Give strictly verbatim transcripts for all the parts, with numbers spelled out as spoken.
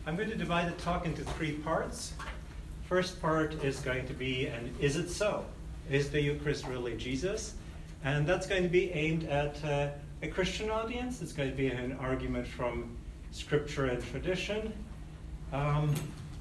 I'm going to divide the talk into three parts. First part is going to be an is it so? Is the Eucharist really Jesus? And that's going to be aimed at uh, a Christian audience. It's going to be an argument from Scripture and tradition. Um,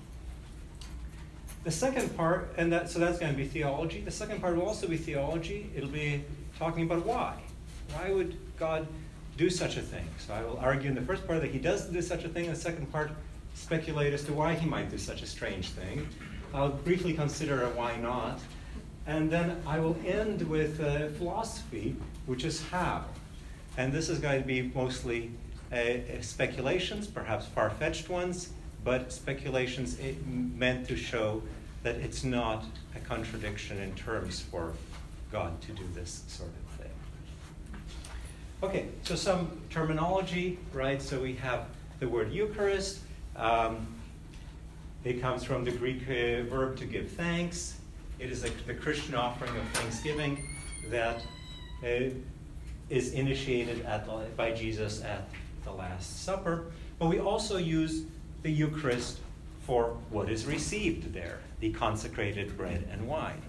the second part, and that so that's going to be theology. The second part will also be theology. It'll be talking about why. Why would God do such a thing? So I will argue in the first part that he does do such a thing. In the second part, speculate as to why he might do such a strange thing. I'll briefly consider a why not. And then I will end with uh, philosophy, which is how. And this is going to be mostly uh, speculations, perhaps far-fetched ones, but speculations meant to show that it's not a contradiction in terms for God to do this sort of thing. Okay, so some terminology, right? So we have the word Eucharist. Um, it comes from the Greek uh, verb to give thanks. It is a, the Christian offering of thanksgiving that uh, is initiated at the, by Jesus at the Last Supper. But we also use the Eucharist for what is received there, the consecrated bread and wine.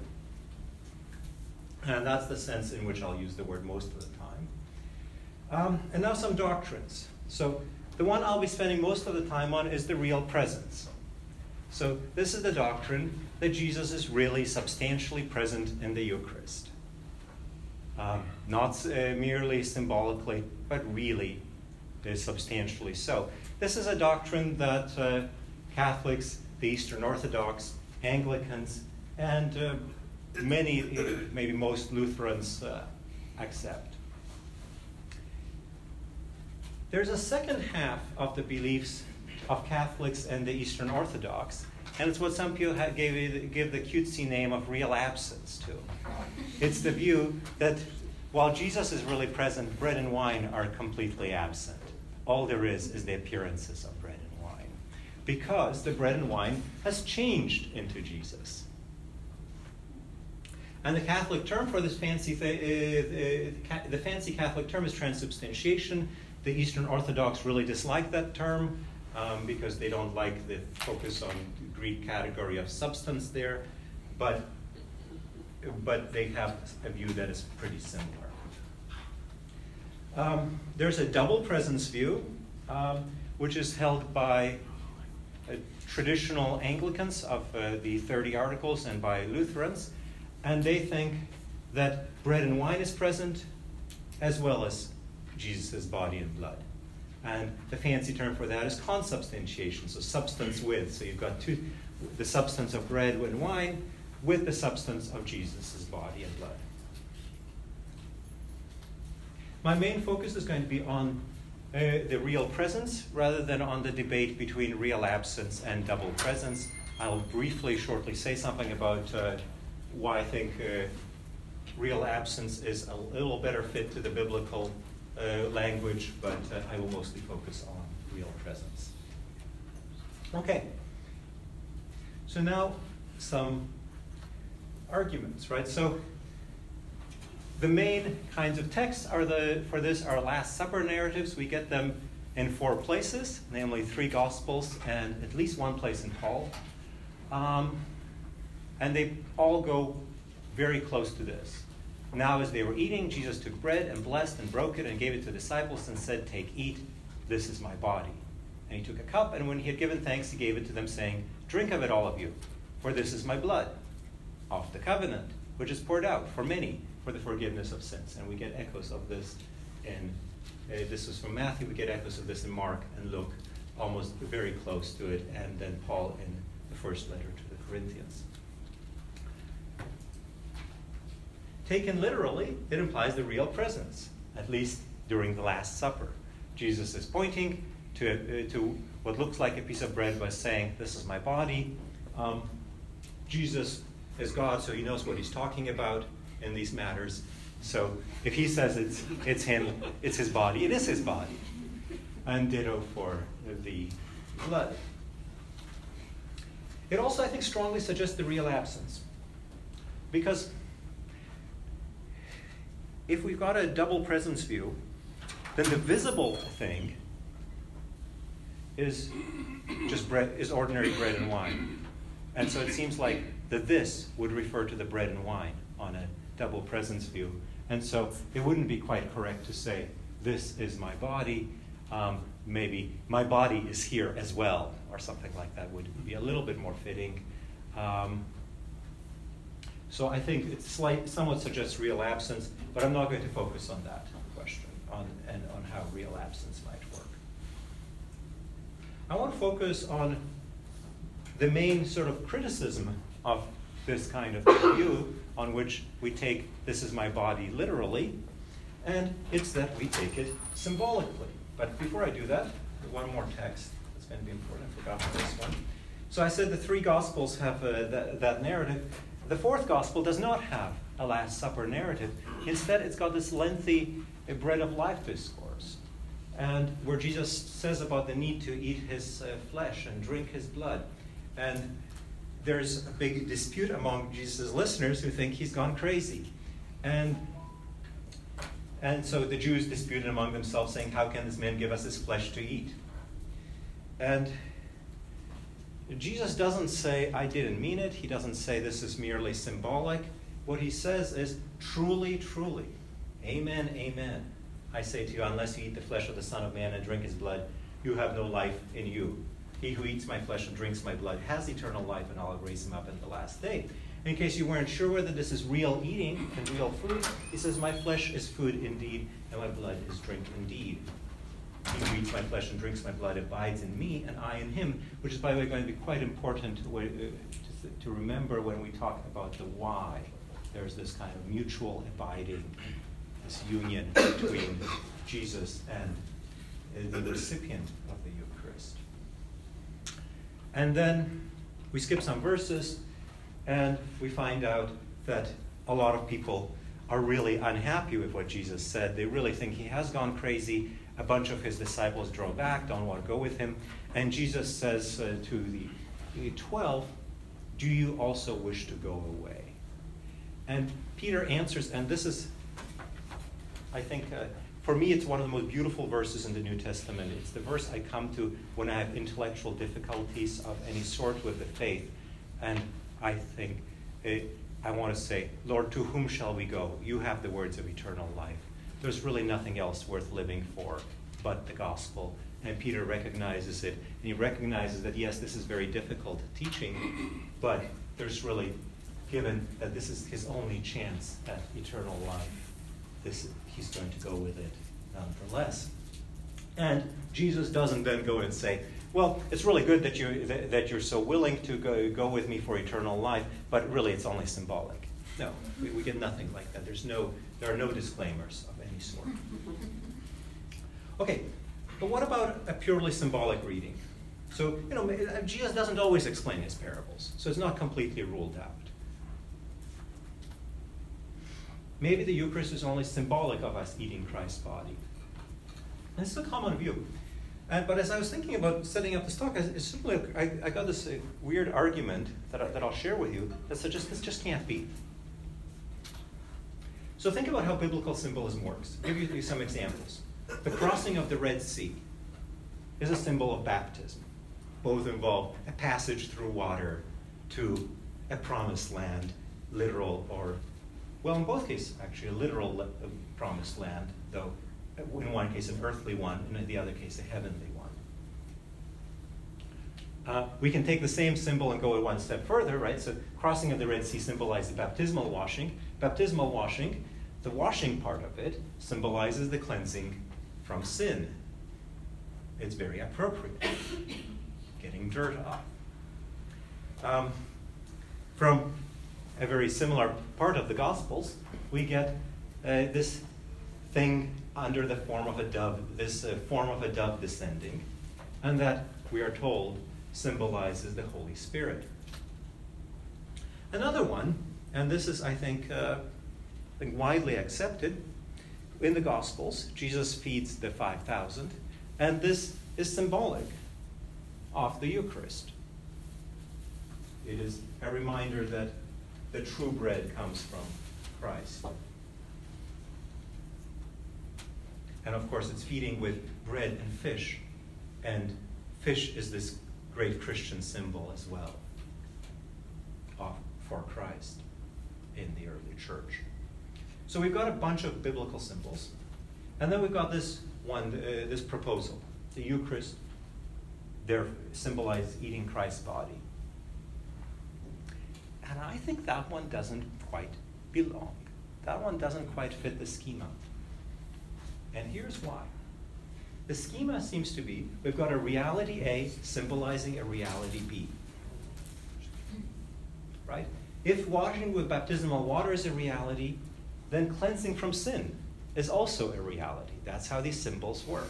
And that's the sense in which I'll use the word most of the time. Um, and now some doctrines. So the one I'll be spending most of the time on is the real presence. So this is the doctrine that Jesus is really substantially present in the Eucharist. Um, not uh, merely symbolically, but really is substantially so. This is a doctrine that uh, Catholics, the Eastern Orthodox, Anglicans, and uh, many, maybe most Lutherans uh, accept. There's a second half of the beliefs of Catholics and the Eastern Orthodox, and it's what some people have gave, give the cutesy name of real absence to. It's the view that while Jesus is really present, bread and wine are completely absent. All there is is the appearances of bread and wine, because the bread and wine has changed into Jesus. And the Catholic term for this fancy, th- uh, uh, the fancy Catholic term is transubstantiation. The Eastern Orthodox really dislike that term um, because they don't like the focus on the Greek category of substance there, but but they have a view that is pretty similar. Um, there's a double presence view, um, which is held by uh, traditional Anglicans of uh, the thirty Articles and by Lutherans, and they think that bread and wine is present as well as Jesus' body and blood. And the fancy term for that is consubstantiation, so substance with. So you've got two, the substance of bread and wine with the substance of Jesus' body and blood. My main focus is going to be on uh, the real presence rather than on the debate between real absence and double presence. I'll briefly, shortly say something about uh, why I think uh, real absence is a little better fit to the biblical uh, language, but uh, I will mostly focus on real presence. Okay. So now some arguments, right? So the main kinds of texts are the for this are Last Supper narratives. We get them in four places, namely three Gospels and at least one place in Paul. Um, and they all go very close to this. Now as they were eating, Jesus took bread and blessed and broke it and gave it to the disciples and said, "Take, eat, this is my body." And he took a cup, and when he had given thanks, he gave it to them, saying, "Drink of it, all of you, for this is my blood of the covenant, which is poured out for many for the forgiveness of sins." And we get echoes of this in, uh, this is from Matthew, we get echoes of this in Mark and Luke, almost very close to it, and then Paul in the first letter to the Corinthians. Taken literally, it implies the real presence, at least during the Last Supper. Jesus is pointing to, uh, to what looks like a piece of bread by saying, "This is my body." Um, Jesus is God, so he knows what he's talking about in these matters. So if he says it's it's him, it's his body, it is his body. And ditto for the blood. It also, I think, strongly suggests the real absence. Because if we've got a double presence view, then the visible thing is just bread, is ordinary bread and wine. And so it seems like the this would refer to the bread and wine on a double presence view. And so it wouldn't be quite correct to say, this is my body. Um, maybe my body is here as well, or something like that would be a little bit more fitting. Um, so I think it slight, somewhat suggests real absence, but I'm not going to focus on that question, on, and on how real absence might work. I want to focus on the main sort of criticism of this kind of view, on which we take this is my body literally, and it's that we take it symbolically. But before I do that, one more text that's going to be important. I forgot this one. So I said the three Gospels have uh, that, that narrative. The fourth Gospel does not have a Last Supper narrative. Instead, it's got this lengthy uh, bread of life discourse, and where Jesus says about the need to eat his uh, flesh and drink his blood. And there's a big dispute among Jesus' listeners who think he's gone crazy. And, and so the Jews disputed among themselves, saying, how can this man give us his flesh to eat? And Jesus doesn't say, I didn't mean it. He doesn't say this is merely symbolic. What he says is, truly, truly, amen, amen. I say to you, unless you eat the flesh of the Son of Man and drink his blood, you have no life in you. He who eats my flesh and drinks my blood has eternal life, and I'll raise him up at the last day. In case you weren't sure whether this is real eating and real food, he says, my flesh is food indeed, and my blood is drink indeed. He who eats my flesh and drinks my blood abides in me, and I in him, which is, by the way, going to be quite important to remember when we talk about the why. There's this kind of mutual abiding, this union between Jesus and the recipient of the Eucharist. And then we skip some verses, and we find out that a lot of people are really unhappy with what Jesus said. They really think he has gone crazy. A bunch of his disciples draw back, don't want to go with him. And Jesus says uh, to the, the twelve, do you also wish to go away? And Peter answers, and this is, I think, uh, for me, it's one of the most beautiful verses in the New Testament. It's the verse I come to when I have intellectual difficulties of any sort with the faith. And I think, it, I want to say, Lord, to whom shall we go? You have the words of eternal life. There's really nothing else worth living for but the gospel. And Peter recognizes it. And he recognizes that, yes, this is very difficult teaching, but there's really, given that this is his only chance at eternal life, this he's going to go with it nonetheless. And Jesus doesn't then go and say, well, it's really good that you that, that you're so willing to go, go with me for eternal life, but really it's only symbolic. No, we, we get nothing like that. There's no, there are no disclaimers of any sort. Okay, but what about a purely symbolic reading? So, you know, Jesus doesn't always explain his parables, so it's not completely ruled out. Maybe the Eucharist is only symbolic of us eating Christ's body. And this is a common view. Uh, but as I was thinking about setting up this talk, I, it's simply, I, I got this uh, weird argument that, I, that I'll share with you that suggests this just can't be. So think about how biblical symbolism works. I'll give you some examples. The crossing of the Red Sea is a symbol of baptism. Both involve a passage through water to a promised land, literal or, well, in both cases, actually, a literal le- promised land, though in one case an earthly one, and in the other case a heavenly one. Uh, we can take the same symbol and go one step further, right? So crossing of the Red Sea symbolizes baptismal washing. Baptismal washing, the washing part of it, symbolizes the cleansing from sin. It's very appropriate. Getting dirt off. Um, from a very similar part of the Gospels, we get uh, this thing under the form of a dove, this uh, form of a dove descending, and that, we are told, symbolizes the Holy Spirit. Another one, and this is, I think, uh, I think widely accepted, in the Gospels, Jesus feeds the five thousand, and this is symbolic of the Eucharist. It is a reminder that the true bread comes from Christ. And of course, it's feeding with bread and fish, and fish is this great Christian symbol as well of, for Christ in the early church. So we've got a bunch of biblical symbols, and then we've got this one, uh, this proposal. The Eucharist there symbolizes eating Christ's body. And I think that one doesn't quite belong. That one doesn't quite fit the schema. And here's why. The schema seems to be, we've got a reality A symbolizing a reality B. Right? If washing with baptismal water is a reality, then cleansing from sin is also a reality. That's how these symbols work.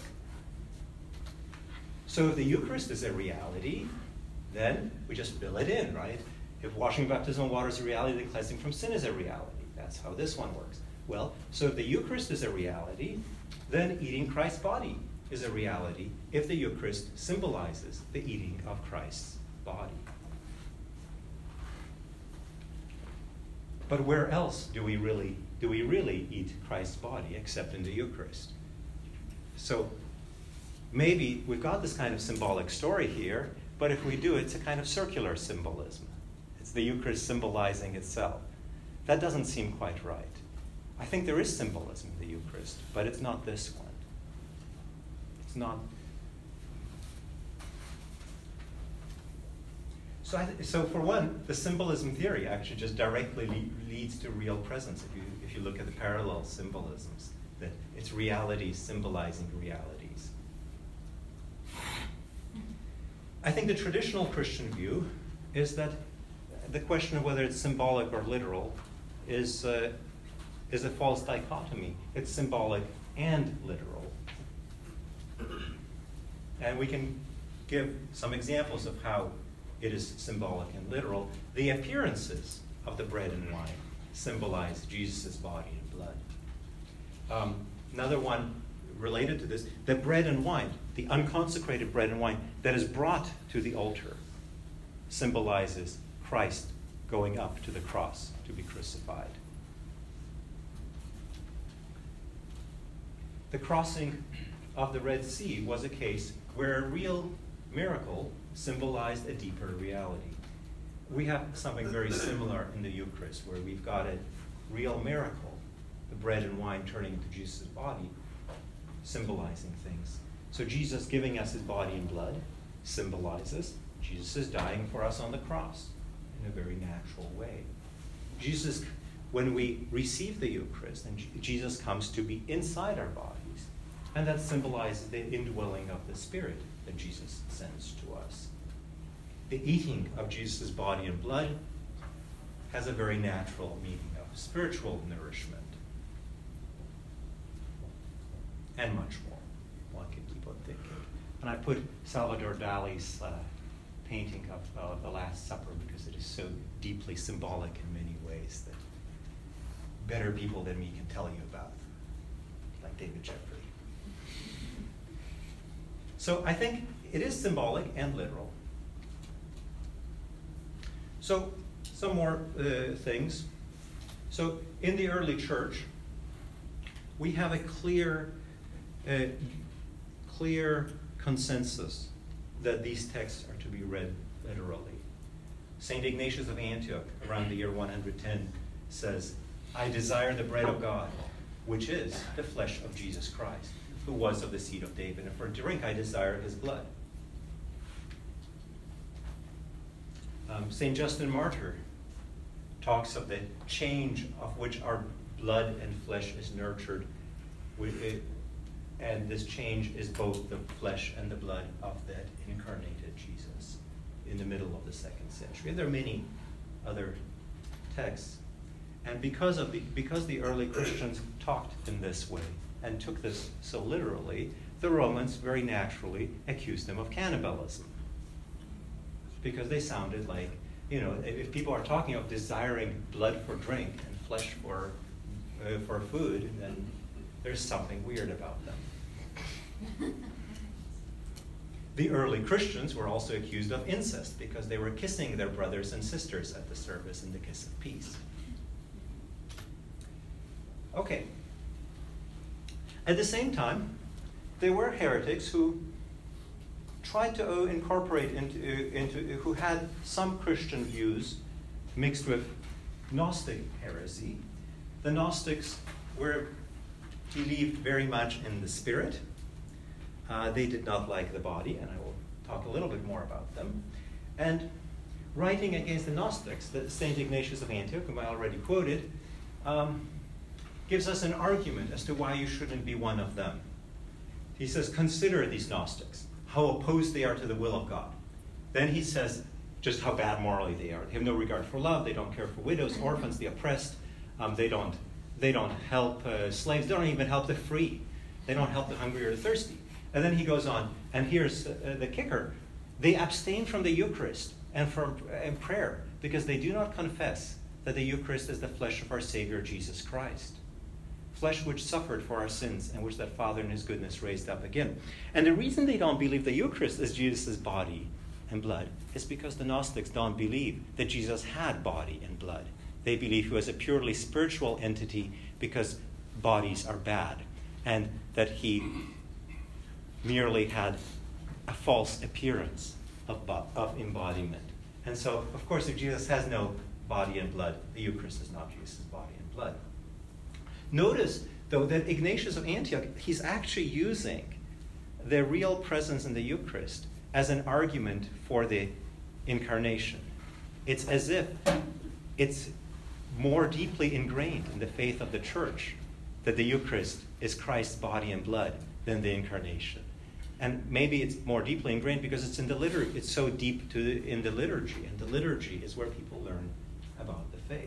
So if the Eucharist is a reality, then we just fill it in, right? If washing baptismal water is a reality, then cleansing from sin is a reality. That's how this one works. Well, so if the Eucharist is a reality, then eating Christ's body is a reality if the Eucharist symbolizes the eating of Christ's body. But where else do we really do we really eat Christ's body except in the Eucharist? So maybe we've got this kind of symbolic story here, but if we do, it's a kind of circular symbolism. It's the Eucharist symbolizing itself. That doesn't seem quite right. I think there is symbolism in the Eucharist, but it's not this one. It's not. So, I th- so for one, the symbolism theory actually just directly le- leads to real presence. If you if you look at the parallel symbolisms, that it's realities symbolizing realities. I think the traditional Christian view is that the question of whether it's symbolic or literal is uh, is a false dichotomy. It's symbolic and literal. And we can give some examples of how it is symbolic and literal. The appearances of the bread and wine symbolize Jesus' body and blood. Um, another one related to this, the bread and wine, the unconsecrated bread and wine that is brought to the altar symbolizes Christ going up to the cross to be crucified. The crossing of the Red Sea was a case where a real miracle symbolized a deeper reality. We have something very similar in the Eucharist, where we've got a real miracle, the bread and wine turning into Jesus' body, symbolizing things. So Jesus giving us his body and blood symbolizes Jesus is dying for us on the cross in a very natural way. Jesus, when we receive the Eucharist, and Jesus comes to be inside our bodies, and that symbolizes the indwelling of the Spirit that Jesus sends to us. The eating of Jesus' body and blood has a very natural meaning of spiritual nourishment. And much more. One can keep on thinking. And I put Salvador Dali's uh, painting of uh, The Last Supper because it is so deeply symbolic in many ways that better people than me can tell you about, like David Jeffrey. So I think it is symbolic and literal. So some more uh, things. So in the early church, we have a clear, uh, clear consensus that these texts are to be read literally. Saint Ignatius of Antioch, around the year one hundred ten, says, "I desire the bread of God, which is the flesh of Jesus Christ, who was of the seed of David, and for drink I desire his blood." Um, Saint Justin Martyr talks of the change of which our blood and flesh is nurtured, with it, and this change is both the flesh and the blood of that incarnated Jesus in the middle of the second century. And there are many other texts. And because of the because the early Christians talked in this way and took this so literally, the Romans very naturally accused them of cannibalism. Because they sounded like, you know, if people are talking of desiring blood for drink and flesh for uh, for food, then there's something weird about them. The early Christians were also accused of incest because they were kissing their brothers and sisters at the service in the kiss of peace. Okay. At the same time, there were heretics who tried to incorporate into, into who had some Christian views mixed with Gnostic heresy. The Gnostics were believed very much in the spirit. Uh, they did not like the body, and I will talk a little bit more about them. And writing against the Gnostics, the Saint Ignatius of Antioch, whom I already quoted, um, gives us an argument as to why you shouldn't be one of them. He says, consider these Gnostics, how opposed they are to the will of God. Then he says just how bad morally they are. They have no regard for love. They don't care for widows, orphans, the oppressed. Um, they don't they don't help uh, slaves. They don't even help the free. They don't help the hungry or the thirsty. And then he goes on, and here's uh, the kicker. They abstain from the Eucharist and from and prayer because they do not confess that the Eucharist is the flesh of our Savior, Jesus Christ. Flesh which suffered for our sins and which that Father in his goodness raised up again. And the reason they don't believe the Eucharist is Jesus' body and blood is because the Gnostics don't believe that Jesus had body and blood. They believe he was a purely spiritual entity because bodies are bad, and that he merely had a false appearance of, bo- of embodiment. And so, of course, if Jesus has no body and blood, the Eucharist is not Jesus' body and blood. Notice, though, that Ignatius of Antioch, he's actually using the real presence in the Eucharist as an argument for the incarnation. It's as if it's more deeply ingrained in the faith of the Church that the Eucharist is Christ's body and blood than the incarnation. And maybe it's more deeply ingrained because it's in the liturgy. It's so deep to the, in the liturgy, and the liturgy is where people learn about the faith.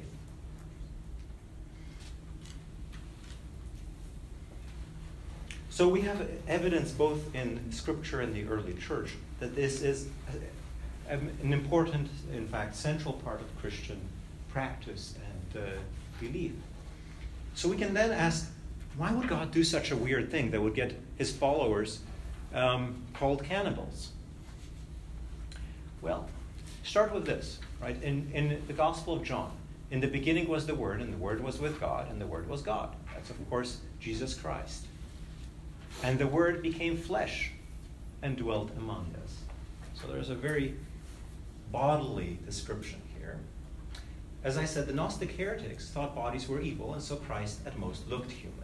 So we have evidence both in Scripture and the early Church that this is an important, in fact, central part of Christian practice and uh, belief. So we can then ask, why would God do such a weird thing that would get his followers um, called cannibals? Well, start with this, right? In, in the Gospel of John, in the beginning was the Word, and the Word was with God, and the Word was God. That's, of course, Jesus Christ. And the Word became flesh and dwelt among us. So there's a very bodily description here. As I said, the Gnostic heretics thought bodies were evil, and so Christ at most looked human.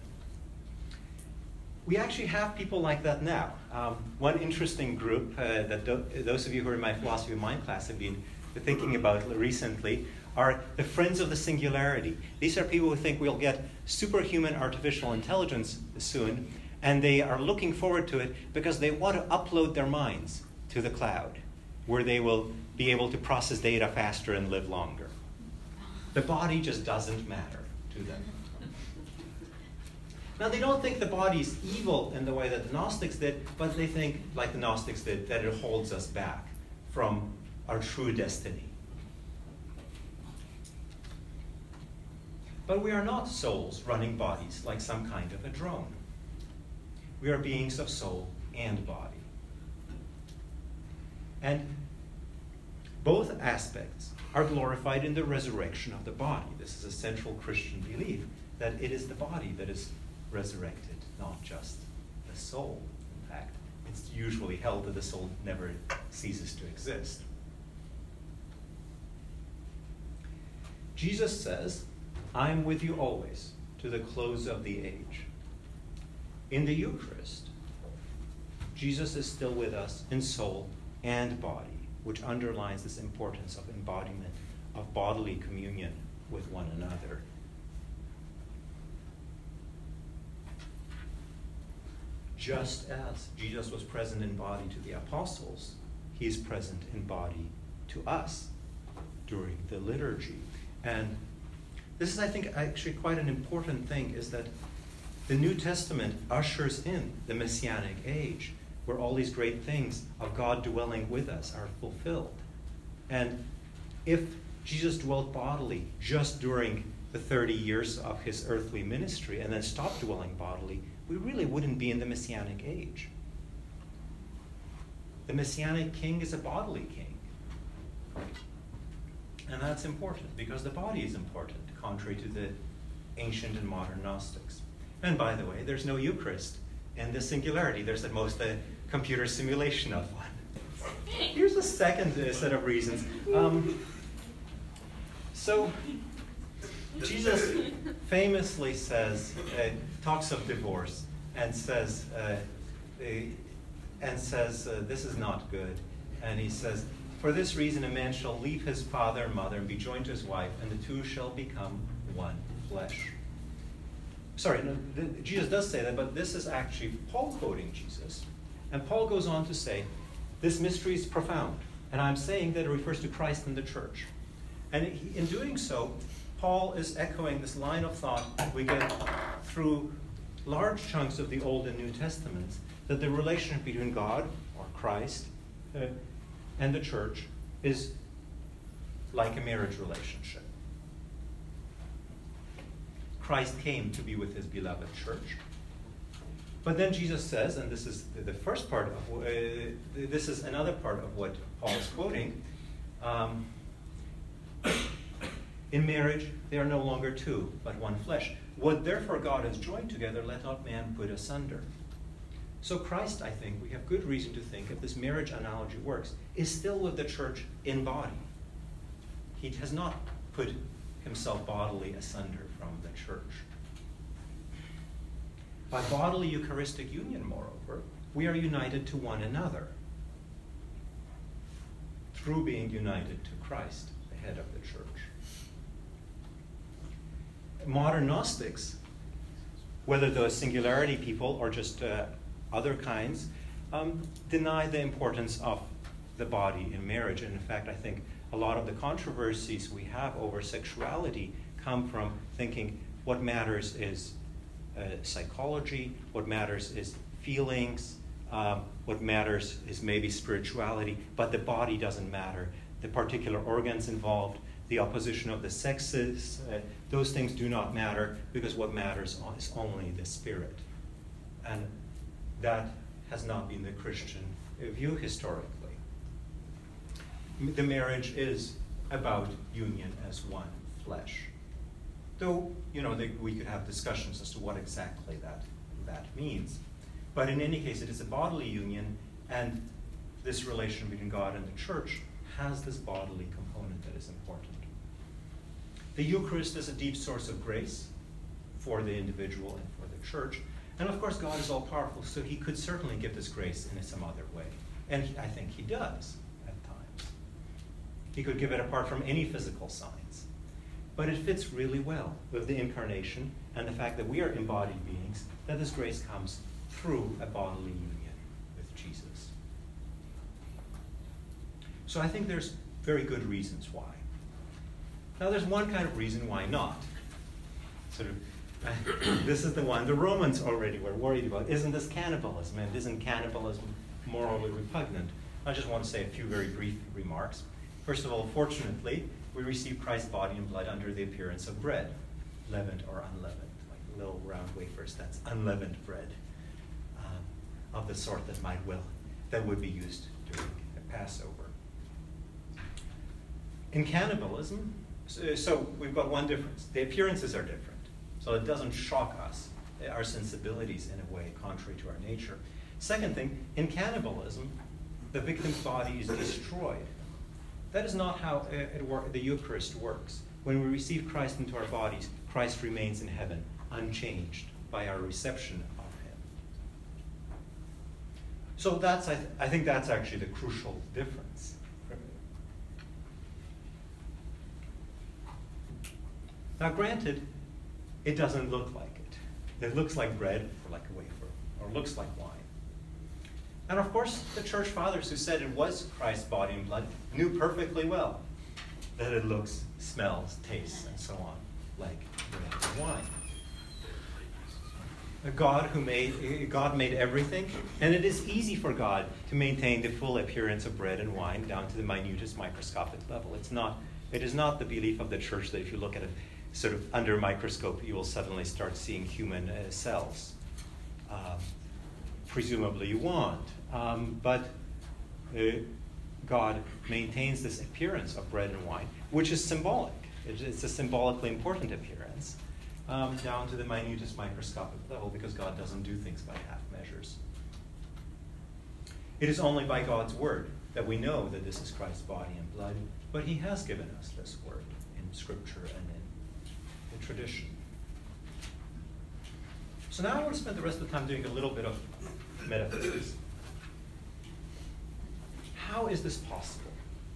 We actually have people like that now. Um, one interesting group uh, that do- those of you who are in my philosophy of mind class have been thinking about recently are the Friends of the Singularity. These are people who think we'll get superhuman artificial intelligence soon, and they are looking forward to it because they want to upload their minds to the cloud, where they will be able to process data faster and live longer. The body just doesn't matter to them. Now, they don't think the body is evil in the way that the Gnostics did, but they think, like the Gnostics did, that it holds us back from our true destiny. But we are not souls running bodies like some kind of a drone. We are beings of soul and body. And both aspects are glorified in the resurrection of the body. This is a central Christian belief, that it is the body that is resurrected, not just the soul. In fact, it's usually held that the soul never ceases to exist. Jesus says, I am with you always, to the close of the age. In the Eucharist, Jesus is still with us in soul and body, which underlines this importance of embodiment, of bodily communion with one another. Just as Jesus was present in body to the apostles, he is present in body to us during the liturgy. And this is, I think, actually quite an important thing, is that the New Testament ushers in the Messianic age, where all these great things of God dwelling with us are fulfilled. And if Jesus dwelt bodily just during the thirty years of his earthly ministry and then stopped dwelling bodily, we really wouldn't be in the Messianic age. The Messianic king is a bodily king. And that's important because the body is important, contrary to the ancient and modern Gnostics. And by the way, there's no Eucharist in the Singularity. There's at most a computer simulation of one. here's a second uh, set of reasons. Um, so, Jesus famously says, uh, talks of divorce, and says, uh, uh, and says, uh, this is not good. And he says, for this reason a man shall leave his father and mother and be joined to his wife, and the two shall become one flesh. Sorry, no, the, Jesus does say that, but this is actually Paul quoting Jesus. And Paul goes on to say, this mystery is profound. And I'm saying that it refers to Christ and the church. And he, in doing so, Paul is echoing this line of thought we get through large chunks of the Old and New Testaments, that the relationship between God, or Christ, uh, and the church is like a marriage relationship. Christ came to be with his beloved church. But then Jesus says, and this is the first part of, uh, this is another part of what Paul is quoting, um, in marriage, they are no longer two, but one flesh. What therefore God has joined together, let not man put asunder. So Christ, I think, we have good reason to think, if this marriage analogy works, is still with the church in body. He has not put himself bodily asunder from the church. By bodily Eucharistic union, moreover, we are united to one another through being united to Christ, the head of the church. Modern Gnostics, whether those singularity people or just uh, other kinds, um, deny the importance of the body in marriage. And in fact, I think a lot of the controversies we have over sexuality come from thinking what matters is uh, psychology, what matters is feelings, um, what matters is maybe spirituality, but the body doesn't matter. The particular organs involved, the opposition of the sexes, uh, those things do not matter, because what matters is only the spirit. And that has not been the Christian view historically. The marriage is about union as one flesh. Though, you know, they, we could have discussions as to what exactly that, that means. But in any case, it is a bodily union, and this relation between God and the church has this bodily component that is important. The Eucharist is a deep source of grace for the individual and for the church. And of course, God is all-powerful, so he could certainly give this grace in some other way. And I think he does at times. He could give it apart from any physical signs. But it fits really well with the incarnation and the fact that we are embodied beings, that this grace comes through a bodily union with Jesus. So I think there's very good reasons why. Now there's one kind of reason why not. Sort of, uh, this is the one the Romans already were worried about. Isn't this cannibalism? And isn't cannibalism morally repugnant? I just want to say a few very brief remarks. First of all, fortunately, we receive Christ's body and blood under the appearance of bread, leavened or unleavened, like little round wafers. That's unleavened bread, um, of the sort that might well that would be used during a Passover. In cannibalism, so, so we've got one difference. The appearances are different, so it doesn't shock us, our sensibilities in a way contrary to our nature. Second thing, in cannibalism, the victim's body is destroyed. That is not how it work, the Eucharist works. When we receive Christ into our bodies, Christ remains in heaven, unchanged by our reception of him. So that's, I, th- I think that's actually the crucial difference. Now granted, it doesn't look like it. It looks like bread or like a wafer, or looks like wine. And of course, the church fathers who said it was Christ's body and blood knew perfectly well that it looks, smells, tastes, and so on like bread and wine. A God who made God made everything, and it is easy for God to maintain the full appearance of bread and wine down to the minutest microscopic level. It's not. It is not the belief of the church that if you look at it sort of under a microscope, you will suddenly start seeing human uh, cells. Um, presumably you won't. Um, but uh, God maintains this appearance of bread and wine, which is symbolic. It, it's a symbolically important appearance, um, down to the minutest microscopic level, because God doesn't do things by half measures. It is only by God's word that we know that this is Christ's body and blood, but he has given us this word in Scripture and in the tradition. So now I want to spend the rest of the time doing a little bit of metaphysics. How is this possible?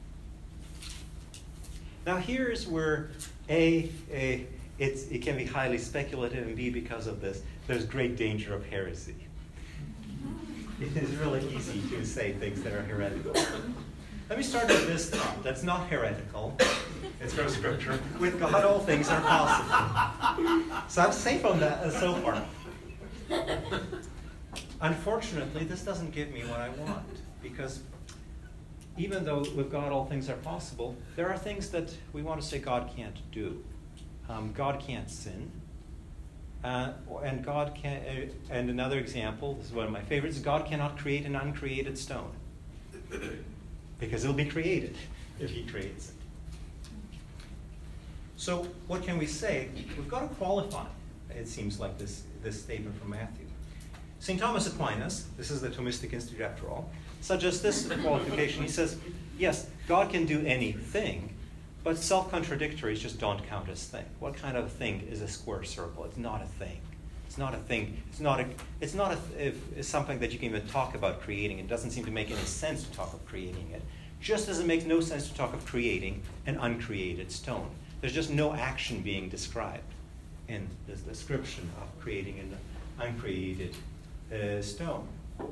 Now here's where A, A it's, it can be highly speculative, and B, because of this, there's great danger of heresy. It is really easy to say things that are heretical. Let me start with this thought that's not heretical. It's from Scripture. With God, all things are possible. So I'm safe on that uh, so far. Unfortunately, this doesn't give me what I want, because even though with God all things are possible, there are things that we want to say God can't do. Um, God can't sin. Uh, and God can, uh, and another example, this is one of my favorites, God cannot create an uncreated stone. Because it'll be created if he creates it. So what can we say? We've got to qualify, it seems like, this, this statement from Matthew. Saint Thomas Aquinas, this is the Thomistic Institute after all, suggests this qualification. He says, yes, God can do anything, but self-contradictories just don't count as thing. What kind of thing is a square circle? It's not a thing. It's not a thing. It's not a. It's not a. If, it's something that you can even talk about creating. It doesn't seem to make any sense to talk of creating it. Just as it makes no sense to talk of creating an uncreated stone. There's just no action being described in this description of creating an uncreated uh, stone.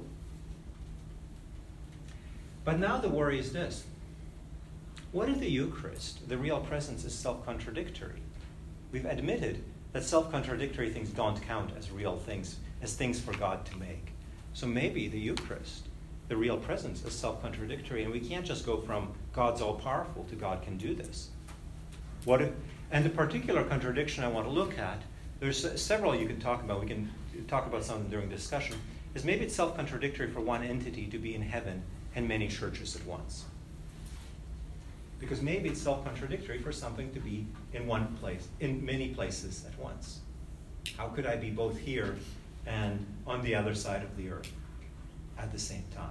But now the worry is this. What if the Eucharist, the real presence, is self-contradictory? We've admitted that self-contradictory things don't count as real things, as things for God to make. So maybe the Eucharist, the real presence, is self-contradictory, and we can't just go from God's all-powerful to God can do this. What if, and the particular contradiction I want to look at, there's several you can talk about. We can talk about some during the discussion, is maybe it's self-contradictory for one entity to be in heaven and many churches at once. Because maybe it's self-contradictory for something to be in one place, in many places at once. How could I be both here and on the other side of the earth at the same time?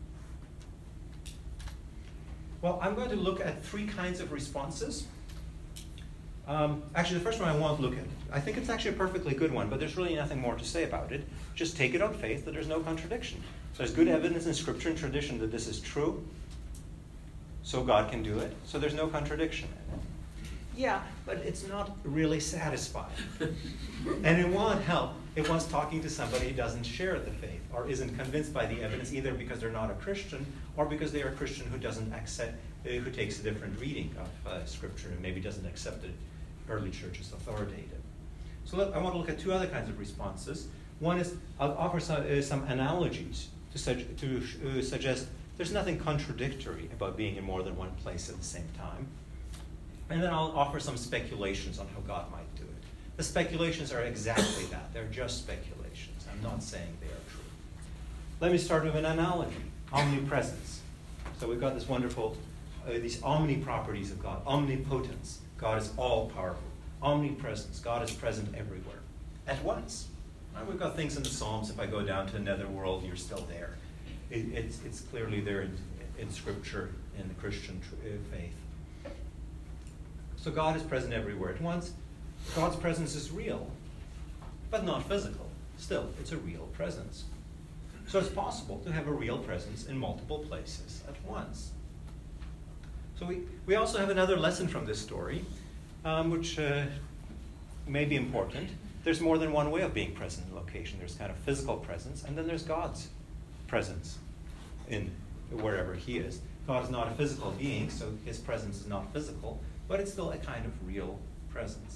Well, I'm going to look at three kinds of responses. Um, actually, the first one I want to look at, I think it's actually a perfectly good one, but there's really nothing more to say about it. Just take it on faith that there's no contradiction. There's good evidence in Scripture and tradition that this is true. So God can do it. So there's no contradiction in it. Yeah, but it's not really satisfying. And it won't help. It wants talking to somebody who doesn't share the faith or isn't convinced by the evidence, either because they're not a Christian or because they are a Christian who doesn't accept, uh, who takes a different reading of uh, Scripture and maybe doesn't accept the early church as authoritative. So let, I want to look at two other kinds of responses. One is I'll offer some, uh, some analogies to, su- to uh, suggest there's nothing contradictory about being in more than one place at the same time. And then I'll offer some speculations on how God might do it. The speculations are exactly that. They're just speculations. I'm not saying they are true. Let me start with an analogy. Omnipresence. So we've got this wonderful, uh, these omni-properties of God. Omnipotence. God is all-powerful. Omnipresence. God is present everywhere at once. Right? We've got things in the Psalms. If I go down to another world, you're still there. It, it's, it's clearly there in, in Scripture, in the Christian tr- uh, faith. So God is present everywhere at once. God's presence is real, but not physical. Still, it's a real presence. So it's possible to have a real presence in multiple places at once. So we, we also have another lesson from this story, um, which uh, may be important. There's more than one way of being present in a location. There's kind of physical presence, and then there's God's presence in wherever he is. God is not a physical being, so his presence is not physical, but it's still a kind of real presence.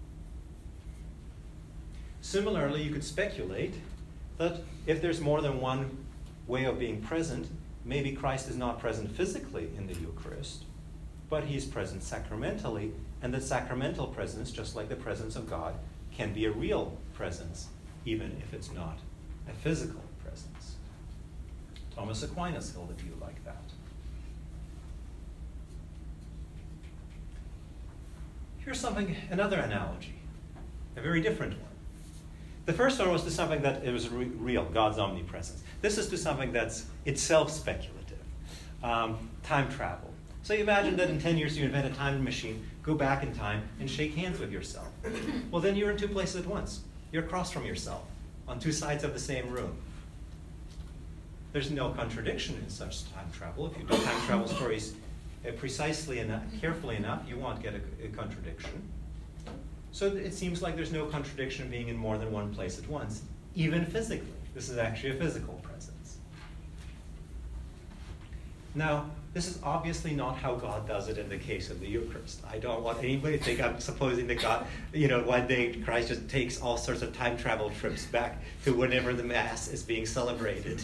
Similarly, you could speculate that if there's more than one way of being present, maybe Christ is not present physically in the Eucharist, but he's present sacramentally, and that sacramental presence, just like the presence of God, can be a real presence, even if it's not a physical presence. Thomas Aquinas held a view like that. Here's something, another analogy, a very different one. The first one was to something that it was re- real, God's omnipresence. This is to something that's itself speculative. um, time travel. So you imagine that in ten years you invent a time machine, go back in time, and shake hands with yourself. Well, then you're in two places at once. You're across from yourself, on two sides of the same room. There's no contradiction in such time travel. If you do time travel stories uh, precisely enough, carefully enough, you won't get a, a contradiction. So it seems like there's no contradiction being in more than one place at once, even physically. This is actually a physical presence. Now, this is obviously not how God does it in the case of the Eucharist. I don't want anybody to think I'm supposing that God, you know, one day Christ just takes all sorts of time travel trips back to whenever the Mass is being celebrated.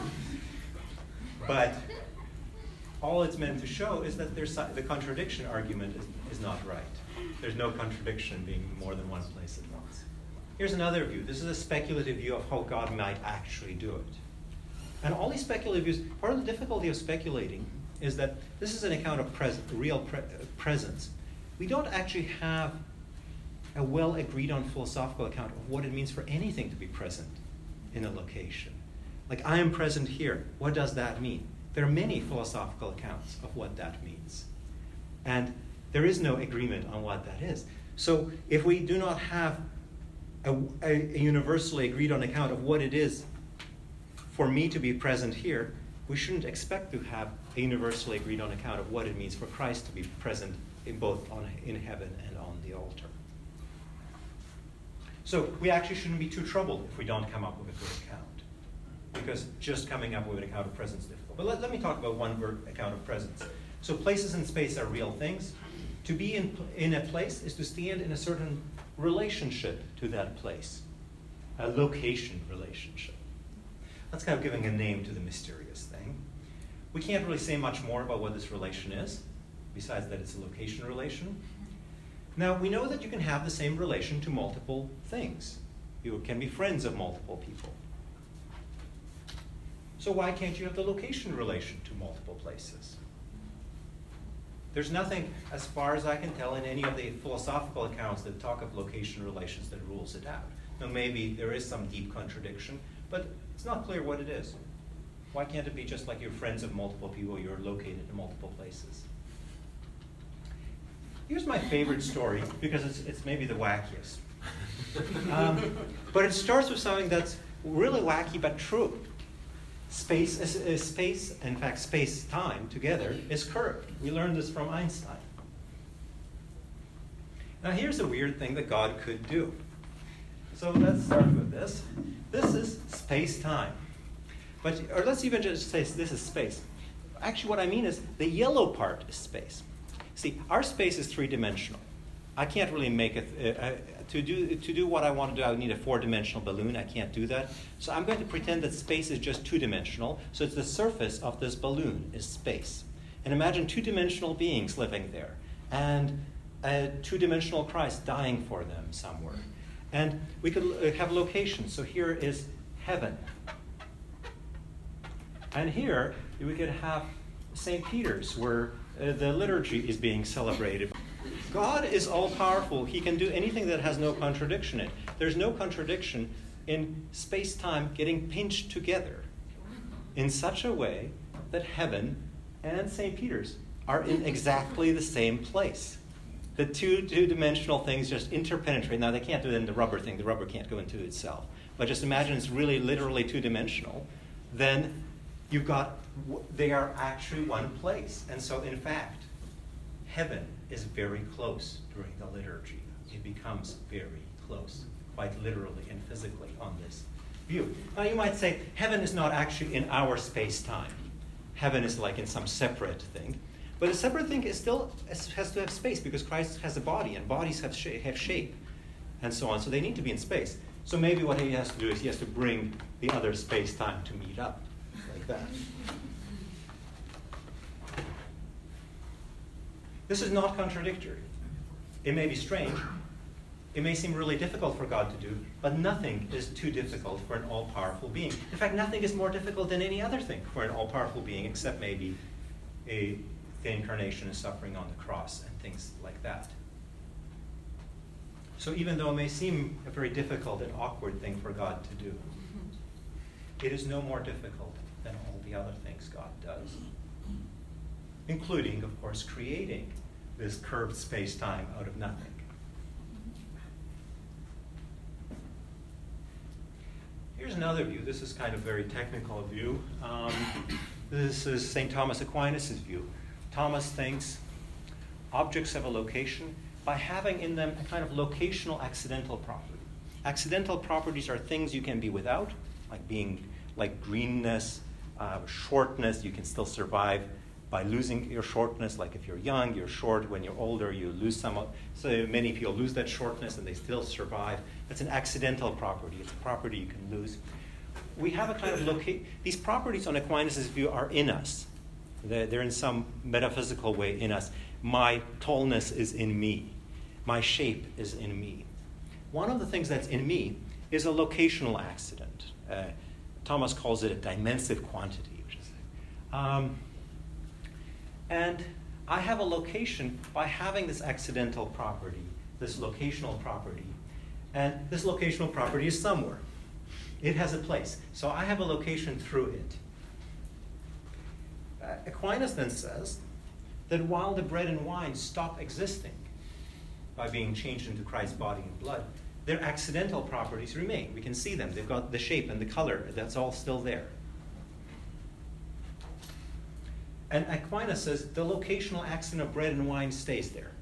But all it's meant to show is that there's the contradiction argument is, is not right. There's no contradiction being more than one place at once. Here's another view. This is a speculative view of how God might actually do it. And all these speculative views, part of the difficulty of speculating is that this is an account of pres- real pre- presence. We don't actually have a well agreed on philosophical account of what it means for anything to be present in a location. Like, I am present here. What does that mean? There are many philosophical accounts of what that means. And there is no agreement on what that is. So if we do not have a, a, a universally agreed on account of what it is for me to be present here, we shouldn't expect to have a universally agreed on account of what it means for Christ to be present in both on, in heaven and on the altar. So we actually shouldn't be too troubled if we don't come up with a good account, because just coming up with an account of presence is difficult. But let, let me talk about one word account of presence. So places and space are real things. To be in, in a place is to stand in a certain relationship to that place, a location relationship. That's kind of giving a name to the mysterious thing. We can't really say much more about what this relation is, besides that it's a location relation. Now, we know that you can have the same relation to multiple things. You can be friends of multiple people. So why can't you have the location relation to multiple places? There's nothing, as far as I can tell, in any of the philosophical accounts that talk of location relations that rules it out. Now, maybe there is some deep contradiction, but it's not clear what it is. Why can't it be just like you're friends of multiple people, you're located in multiple places? Here's my favorite story, because it's, it's maybe the wackiest. Um, but it starts with something that's really wacky but true. Space, is, is space, in fact, space-time together is curved. We learned this from Einstein. Now here's a weird thing that God could do. So let's start with this. This is space-time. But, or let's even just say this is space. Actually, what I mean is the yellow part is space. See, our space is three-dimensional. I can't really make it, uh, uh, to do to do what I want to do, I would need a four-dimensional balloon. I can't do that. So I'm going to pretend that space is just two-dimensional. So it's the surface of this balloon is space. And imagine two-dimensional beings living there. And a two-dimensional Christ dying for them somewhere. And we could have locations. So here is heaven. And here we could have Saint Peter's, where uh, the liturgy is being celebrated. God is all-powerful. He can do anything that has no contradiction in it. There's no contradiction in space-time getting pinched together in such a way that heaven and Saint Peter's are in exactly the same place. The two two-dimensional things just interpenetrate. Now, they can't do it in the rubber thing. The rubber can't go into itself. But just imagine it's really literally two-dimensional. Then you've got, they are actually one place. And so, in fact, heaven is very close during the liturgy. It becomes very close, quite literally and physically on this view. Now, you might say, heaven is not actually in our space-time. Heaven is like in some separate thing. But a separate thing is still has to have space, because Christ has a body, and bodies have, sh- have shape, and so on. So they need to be in space. So maybe what he has to do is he has to bring the other space-time to meet up, like that. This is not contradictory. It may be strange. It may seem really difficult for God to do, but nothing is too difficult for an all-powerful being. In fact, nothing is more difficult than any other thing for an all-powerful being, except maybe a, the incarnation and suffering on the cross and things like that. So even though it may seem a very difficult and awkward thing for God to do, it is no more difficult than all the other things God does. including, of course, creating this curved space-time out of nothing. Here's another view. This is kind of a very technical view. Um, this is Saint Thomas Aquinas' view. Thomas thinks objects have a location by having in them a kind of locational accidental property. Accidental properties are things you can be without, like being like greenness, uh, shortness. You can still survive by losing your shortness. Like if you're young, you're short. When you're older, you lose some. Of, so many people lose that shortness and they still survive. That's an accidental property. It's a property you can lose. We have a kind of locate. These properties on Aquinas' view are in us. They're, they're in some metaphysical way in us. My tallness is in me. My shape is in me. One of the things that's in me is a locational accident. Uh, Thomas calls it a dimensive quantity. Which is, um, and I have a location by having this accidental property, this locational property. And this locational property is somewhere. It has a place. So I have a location through it. Uh, Aquinas then says that while the bread and wine stop existing by being changed into Christ's body and blood, their accidental properties remain. We can see them. They've got the shape and the color. That's all still there. And Aquinas says the locational accident of bread and wine stays there.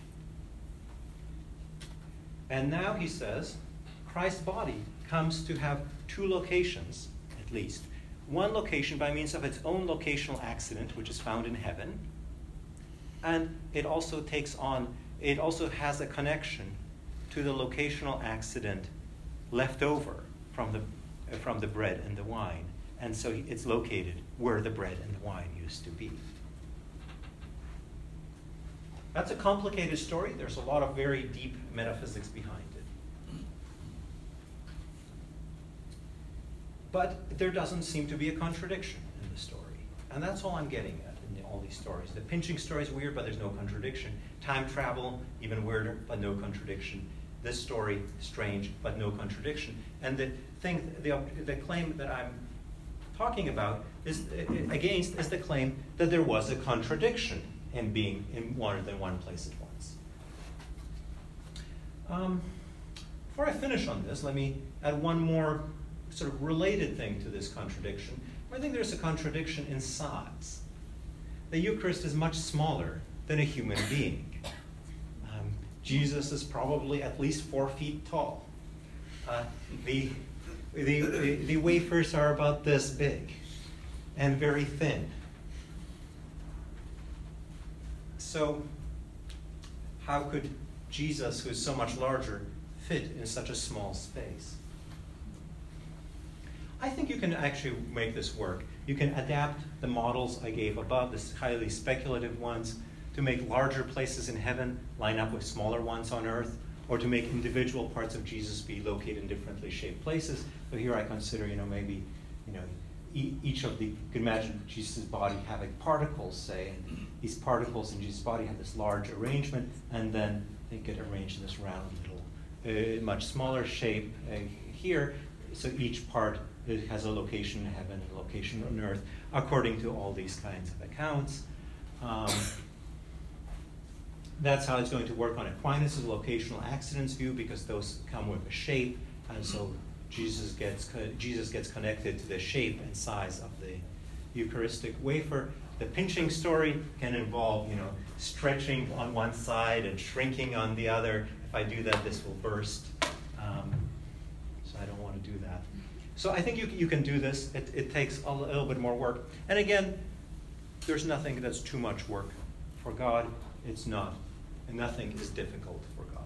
And now he says Christ's body comes to have two locations, at least. One location by means of its own locational accident, which is found in heaven. And it also takes on, it also has a connection to the locational accident left over from the, uh, from the bread and the wine. And so it's located where the bread and the wine used to be. That's a complicated story. There's a lot of very deep metaphysics behind it. But there doesn't seem to be a contradiction in the story. And that's all I'm getting at in all these stories. The pinching story is weird, but there's no contradiction. Time travel, even weirder, but no contradiction. This story, strange, but no contradiction. And the thing, the, the claim that I'm talking about is against is the claim that there was a contradiction in being in more than one place at once. Um, before I finish on this, let me add one more sort of related thing to this contradiction. I think there's a contradiction in size. The Eucharist is much smaller than a human being. Um, Jesus is probably at least four feet tall. Uh, the, the, the, the wafers are about this big and very thin. So how could Jesus, who is so much larger, fit in such a small space? I think you can actually make this work. You can adapt the models I gave above, the highly speculative ones, to make larger places in heaven line up with smaller ones on earth, or to make individual parts of Jesus be located in differently shaped places. So here I consider, you know, maybe, you know, e- each of the, you can imagine Jesus' body having particles, say, and these particles in Jesus' body have this large arrangement, and then they get arranged in this round little, uh, much smaller shape uh, here. So each part it has a location in heaven, a location on earth, according to all these kinds of accounts. Um, that's how it's going to work on Aquinas' locational accidents view, because those come with a shape, and so Jesus gets Jesus gets connected to the shape and size of the Eucharistic wafer. The pinching story can involve, you know, stretching on one side and shrinking on the other. If I do that, this will burst. Um, so I don't want to do that. So I think you, you can do this. It, it takes a little bit more work. And again, there's nothing that's too much work. For God, it's not. And nothing is difficult for God.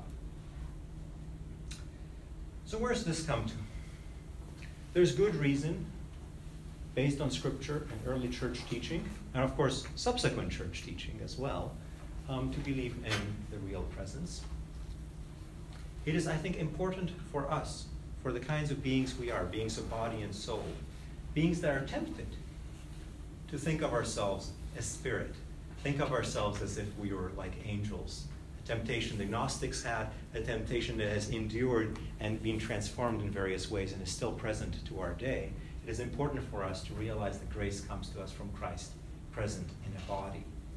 So where does this come to? There's good reason, based on Scripture and early church teaching, and of course subsequent church teaching as well, um, to believe in the real presence. It is, I think, important for us, for the kinds of beings we are, beings of body and soul, beings that are tempted to think of ourselves as spirit, think of ourselves as if we were like angels. A temptation the Gnostics had, a temptation that has endured and been transformed in various ways and is still present to our day. It is important for us to realize that grace comes to us from Christ, present in a body.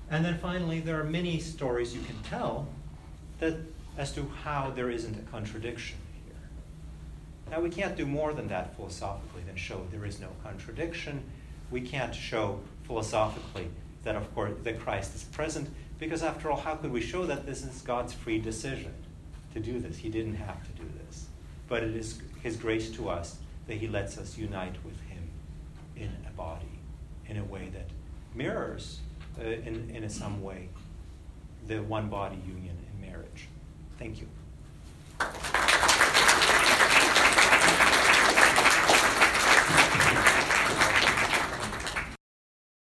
And then finally, there are many stories you can tell that as to how there isn't a contradiction here. Now, we can't do more than that philosophically than show there is no contradiction. We can't show philosophically that, of course, that Christ is present, because after all, how could we show that this is God's free decision to do this? He didn't have to do this. But it is his grace to us that he lets us unite with him in a body, in a way that mirrors, uh, in, in some way, the one body union in marriage. Thank you.